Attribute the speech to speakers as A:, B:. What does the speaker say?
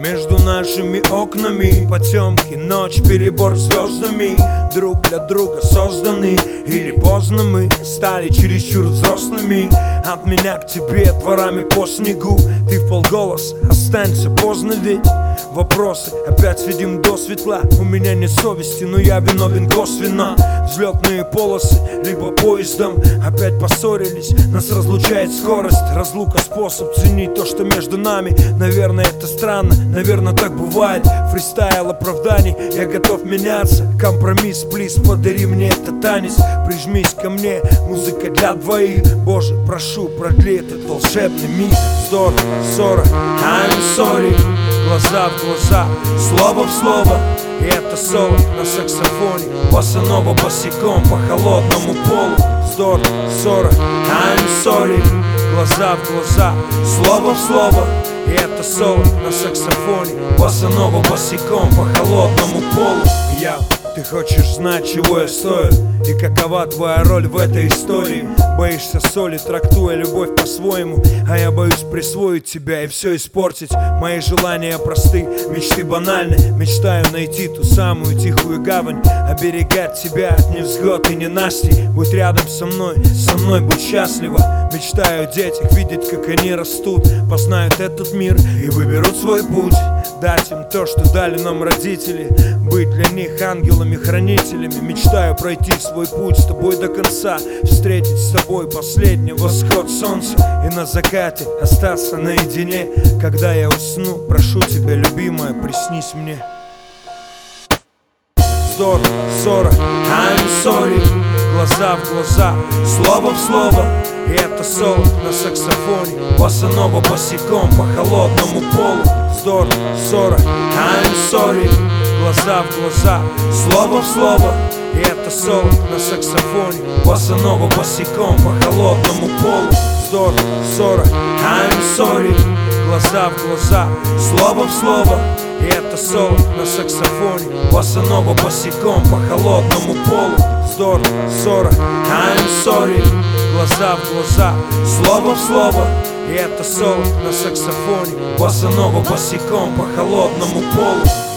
A: Между нашими окнами потемки, ночь, перебор звездами. Друг для друга созданы, или поздно мы стали чересчур взрослыми. От меня к тебе дворами по снегу. Ты вполголоса, останься поздно ведь. Вопросы опять видим до светла. У меня нет совести, но я виновен косвенно. Взлетные полосы, либо поездом. Опять поссорились, нас разлучает скорость. Разлука способ ценить то, что между нами. Наверное, это странно, наверное, так бывает. Фристайл оправданий, я готов меняться. Компромисс, плиз, подари мне этот танец. Прижмись ко мне, музыка для двоих. Боже, прошу, продли этот волшебный миг. Вздор, ссора, I'm sorry. Глаза в глаза, слово в слово. И это соло на саксофоне. Босанова босиком по холодному полу. Вздор, ссора, I'm sorry. Глаза в глаза, слово в слово. И это соло на саксофоне. Босанова босиком по холодному полу. Ты хочешь знать, чего я стою? И какова твоя роль в этой истории? Боишься соли, трактуя любовь по-своему. А я боюсь присвоить тебя и все испортить. Мои желания просты, мечты банальны. Мечтаю найти ту самую тихую гавань. Оберегать тебя от невзгод и ненастий. Будь рядом со мной будь счастлива. Мечтаю о детях, видеть, как они растут. Познают этот мир и выберут свой путь. Дать им то, что дали нам родители. Быть для них ангелами-хранителями. Мечтаю пройти свой путь с тобой до конца. Встретить с тобой последний восход солнца. И на закате остаться наедине. Когда я усну, прошу тебя, любимая, приснись мне. Вздор, ссора, I'm sorry. Глаза в глаза, слово в слово. И это соло на саксофоне. Босанова босиком по холодному полу. Вздор, ссора, I'm sorry. Глаза в глаза, слово в слово. И это соло на саксофоне. Босанова босиком по холодному полу. Вздор, ссора, I'm sorry. Глаза в глаза, слово в слово. И это соло на саксофоне. Босанова босиком по холодному полу. Вздор, ссора, I'm sorry. Глаза в глаза, слово в слово. И это соло на саксофоне. Босанова босиком по холодному полу.